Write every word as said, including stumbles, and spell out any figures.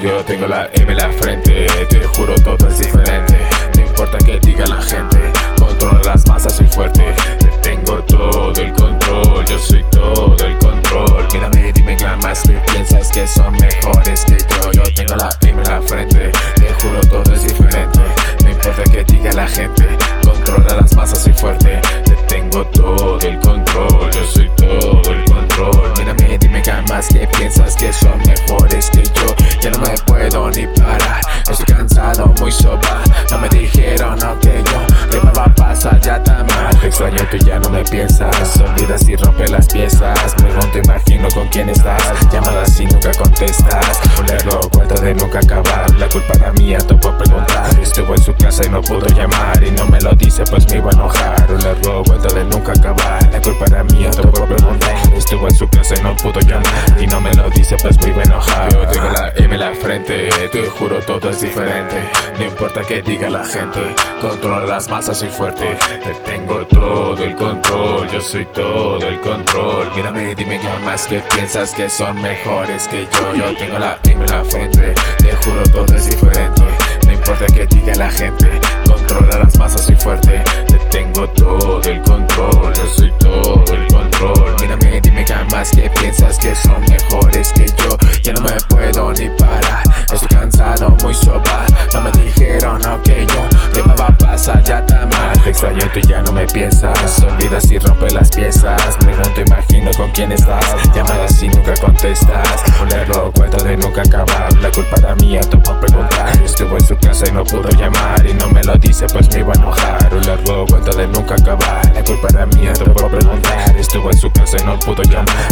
Yo tengo la M en la frente, te juro todo es diferente. No importa que diga la gente, controlo las masas, soy fuerte. Tengo todo el control, yo soy todo el control. Mírame, dime nada más que piensas que son mejores que yo. Yo tengo la M en la frente, te juro todo es diferente. No importa que diga la gente, controla las masas, soy fuerte. Tengo todo el control, yo soy todo el control. Mírame, dime nada más que piensas que son mejores que yo. Ya no me puedo ni parar, estoy cansado, muy soba. No me dijeron no que yo, que me va a pasar ya tan mal. Te extraño, tú ya no me piensas, olvidas y rompes las piezas. No te imagino con quién estás, llamadas y nunca contestas. Un largo cuento de nunca acabar, la culpa era mía, te puedo preguntar. Estuvo en su casa y no pudo llamar, y no me lo dice pues me iba a enojar. Un largo cuento de nunca acabar, la culpa era mía, te puedo preguntar. Estuvo en su casa y no pudo llamar, y no me lo dice pues me iba a enojar. Yo tengo la M en la frente, te juro todo es diferente. No importa que diga la gente, controlo las masas, soy fuerte. Tengo todo el control, yo soy todo el control. Mírame, dime ya más que piensas que son mejores que yo. Yo tengo la M en la frente, te juro todo es diferente. No importa que diga la gente, controla las masas, soy fuerte. Tengo todo el control, yo soy todo el control. Mírame, dime ya más que piensas que son mejores que yo. Ya no me puedo ni parar, estoy cansado, muy soba. No me dijeron no que yo, que me va a pasar ya tan mal. Te extraño, tú ya no me piensas, olvidas y rompes las piezas. Pregunto, imagino con quién estás, llamadas y nunca contestas. Un largo cuento de nunca acabar, la culpa era mía, te puedo preguntar. Estuvo en su casa y no pudo llamar, y no me lo dice pues me iba a enojar. Un largo cuento de nunca acabar, la culpa era mía, te puedo preguntar. Estuvo en su casa y no pudo llamar,